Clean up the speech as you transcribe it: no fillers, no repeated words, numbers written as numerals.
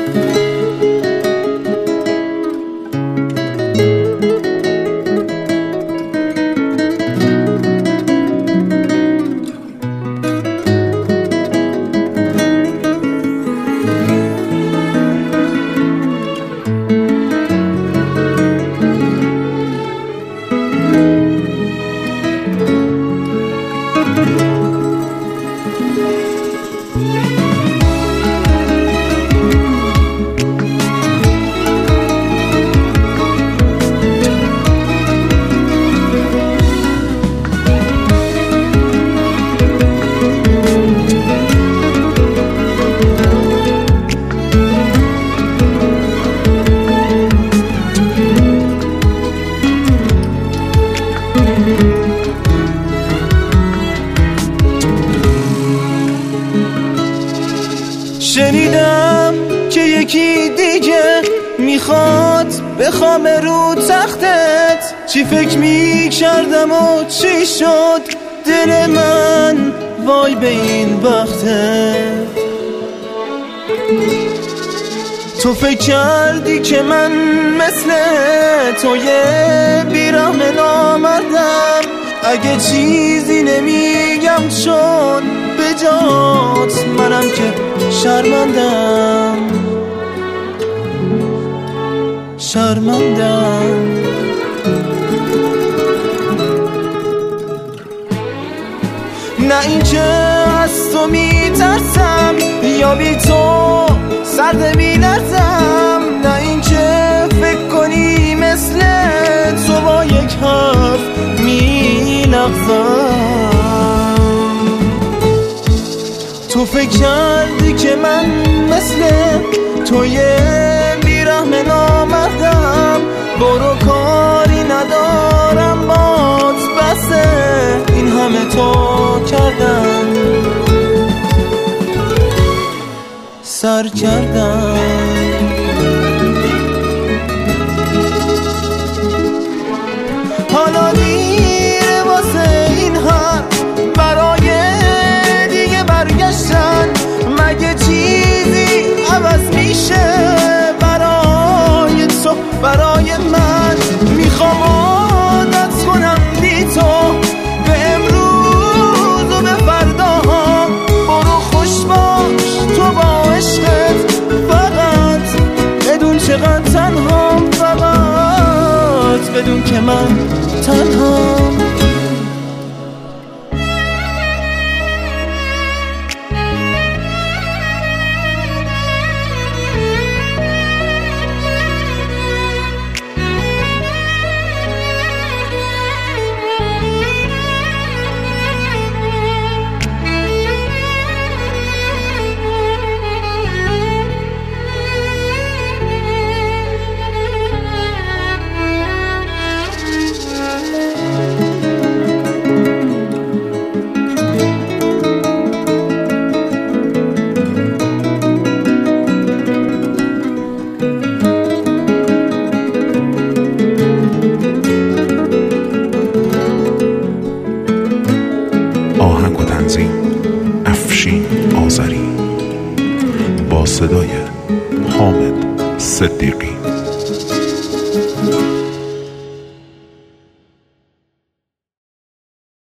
شنیدم که یکی دیگه میخواد بخوام رو تختت. چی فکر میکردم و چی شد دل من وای به این بختت. تو فکر کردی که من مثل تو یه بیرحم نامردم. اگه چیزی نمیگم چون به جات منم که شرمندم. نه اینکه از تو میترسم یا بی تو سرده میلرزم. نه اینکه فکر کنی مثل تو با یک حرف میلغزم. تو فکر کردی که من مثل تو یه بیرحم نامردم. برو کاری ندارم بات بسه این همه تو کردم سر کردم. حالا دیره واسه این حرف برای دیگه برگشتن. مگه چیزی عوض میشه برای تو برای من؟ میخوام عادت کنم بی تو به امروز و به فرداها. برو خوش باش تو با عشقت فقط بدون چقدر تنهام. فقط بدون که من تنهام. آهنگ و تنظیم افشین آذری با صدای حامد صدیقی.